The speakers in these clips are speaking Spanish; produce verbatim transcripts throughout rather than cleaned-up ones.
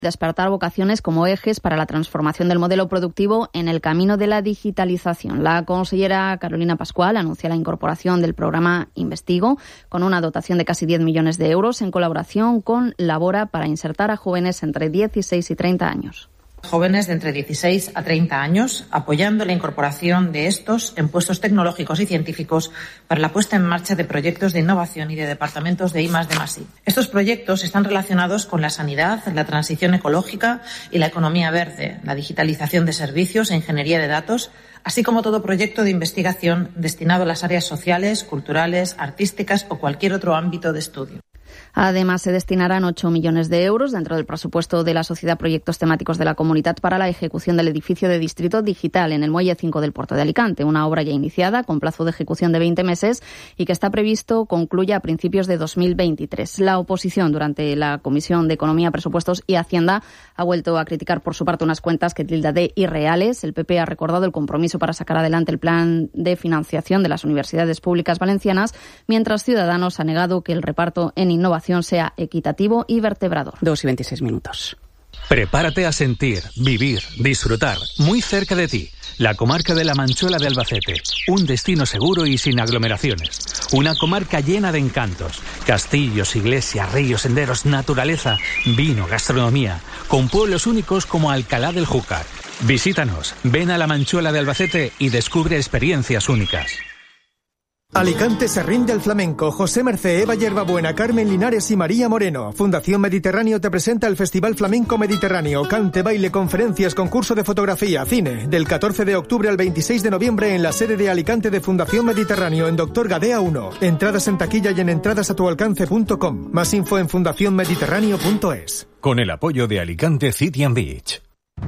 despertar vocaciones como ejes para la transformación del modelo productivo en el camino de la digitalización. La consellera Carolina Pascual anuncia la incorporación del programa Investigo con una dotación de casi diez millones de euros en colaboración con Labora para insertar a jóvenes entre dieciséis y treinta años. Jóvenes de entre dieciséis a treinta años, apoyando la incorporación de estos en puestos tecnológicos y científicos para la puesta en marcha de proyectos de innovación y de departamentos de I más D más I. Estos proyectos están relacionados con la sanidad, la transición ecológica y la economía verde, la digitalización de servicios e ingeniería de datos, así como todo proyecto de investigación destinado a las áreas sociales, culturales, artísticas o cualquier otro ámbito de estudio. Además, se destinarán ocho millones de euros dentro del presupuesto de la Sociedad Proyectos Temáticos de la Comunidad para la ejecución del edificio de Distrito Digital en el Muelle cinco del Puerto de Alicante, una obra ya iniciada con plazo de ejecución de veinte meses y que está previsto concluya a principios de dos mil veintitrés. La oposición durante la Comisión de Economía, Presupuestos y Hacienda ha vuelto a criticar por su parte unas cuentas que tilda de irreales. El P P ha recordado el compromiso para sacar adelante el plan de financiación de las universidades públicas valencianas, mientras Ciudadanos ha negado que el reparto en innovación sea equitativo y vertebrador. Dos y veintiséis minutos. Prepárate a sentir, vivir, disfrutar, muy cerca de ti, la comarca de la Manchuela de Albacete, un destino seguro y sin aglomeraciones, una comarca llena de encantos, castillos, iglesias, ríos, senderos, naturaleza, vino, gastronomía, con pueblos únicos como Alcalá del Júcar. Visítanos, ven a la Manchuela de Albacete y descubre experiencias únicas. Alicante se rinde al flamenco. José Mercé, Eva Yerbabuena, Carmen Linares y María Moreno. Fundación Mediterráneo te presenta el Festival Flamenco Mediterráneo. Cante, baile, conferencias, concurso de fotografía, cine. Del catorce de octubre al veintiséis de noviembre en la sede de Alicante de Fundación Mediterráneo en Doctor Gadea uno. Entradas en taquilla y en entradasatualcance punto com. Más info en fundación mediterráneo punto es. Con el apoyo de Alicante City and Beach.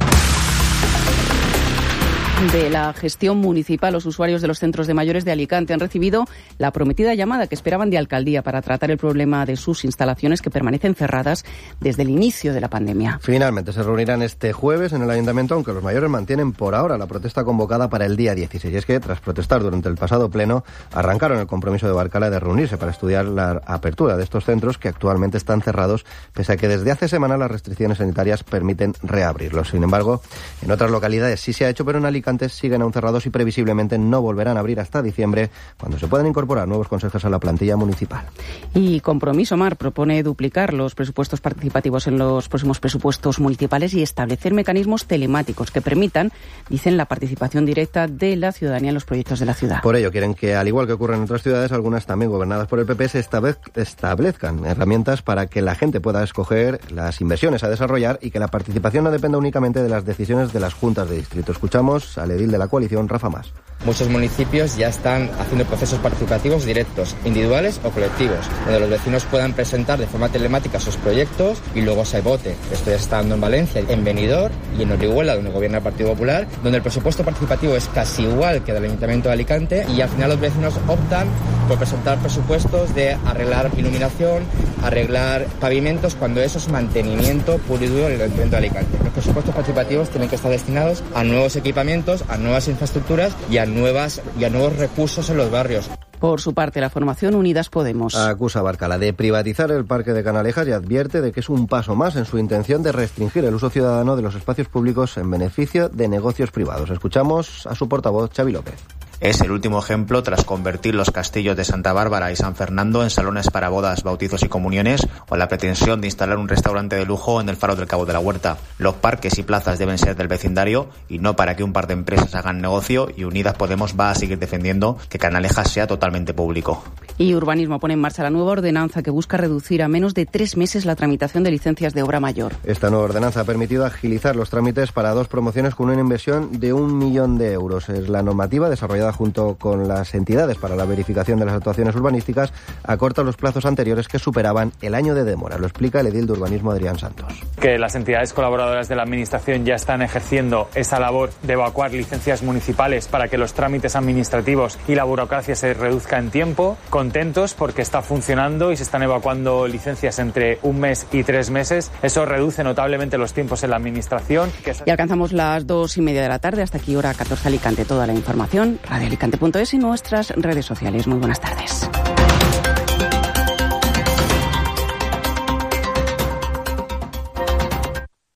De la gestión municipal, los usuarios de los centros de mayores de Alicante han recibido la prometida llamada que esperaban de alcaldía para tratar el problema de sus instalaciones que permanecen cerradas desde el inicio de la pandemia. Finalmente se reunirán este jueves en el ayuntamiento, aunque los mayores mantienen por ahora la protesta convocada para el día dieciséis. Y es que, tras protestar durante el pasado pleno, arrancaron el compromiso de Barcala de reunirse para estudiar la apertura de estos centros que actualmente están cerrados, pese a que desde hace semanas las restricciones sanitarias permiten reabrirlos. Sin embargo, en otras localidades sí se ha hecho, pero en Alicante siguen aún cerrados y previsiblemente no volverán a abrir hasta diciembre, cuando se puedan incorporar nuevos consejeros a la plantilla municipal. Y Compromiso Mar propone duplicar los presupuestos participativos en los próximos presupuestos municipales y establecer mecanismos telemáticos que permitan, dicen, la participación directa de la ciudadanía en los proyectos de la ciudad. Por ello quieren que, al igual que ocurre en otras ciudades, algunas también gobernadas por el P P, se establezcan herramientas para que la gente pueda escoger las inversiones a desarrollar y que la participación no dependa únicamente de las decisiones de las juntas de distrito. Escuchamos al edil de la coalición, Rafa Mas. Muchos municipios ya están haciendo procesos participativos directos, individuales o colectivos, donde los vecinos puedan presentar de forma telemática sus proyectos y luego se vote. Esto ya está dando en Valencia, en Benidorm y en Orihuela, donde gobierna el Partido Popular, donde el presupuesto participativo es casi igual que del Ayuntamiento de Alicante y al final los vecinos optan por presentar presupuestos de arreglar iluminación, arreglar pavimentos, cuando eso es mantenimiento puro y duro del Ayuntamiento de Alicante. Los presupuestos participativos tienen que estar destinados a nuevos equipamientos, a nuevas infraestructuras y a nuevas y a nuevos recursos en los barrios. Por su parte, la formación Unidas Podemos acusa a Barcala de privatizar el parque de Canalejas y advierte de que es un paso más en su intención de restringir el uso ciudadano de los espacios públicos en beneficio de negocios privados. Escuchamos a su portavoz, Xavi López. Es el último ejemplo tras convertir los castillos de Santa Bárbara y San Fernando en salones para bodas, bautizos y comuniones, o la pretensión de instalar un restaurante de lujo en el Faro del Cabo de la Huerta. Los parques y plazas deben ser del vecindario y no para que un par de empresas hagan negocio, y Unidas Podemos va a seguir defendiendo que Canalejas sea totalmente público. Y Urbanismo pone en marcha la nueva ordenanza que busca reducir a menos de tres meses la tramitación de licencias de obra mayor. Esta nueva ordenanza ha permitido agilizar los trámites para dos promociones con una inversión de un millón de euros. Es la normativa desarrollada junto con las entidades para la verificación de las actuaciones urbanísticas, acorta los plazos anteriores que superaban el año de demora. Lo explica el edil de Urbanismo, Adrián Santos. Que las entidades colaboradoras de la Administración ya están ejerciendo esa labor de evacuar licencias municipales para que los trámites administrativos y la burocracia se reduzca en tiempo. Contentos porque está funcionando y se están evacuando licencias entre un mes y tres meses. Eso reduce notablemente los tiempos en la Administración. Y alcanzamos las dos y media de la tarde. Hasta aquí hora catorce Alicante. Toda la información, radio alicante punto es y nuestras redes sociales. Muy buenas tardes.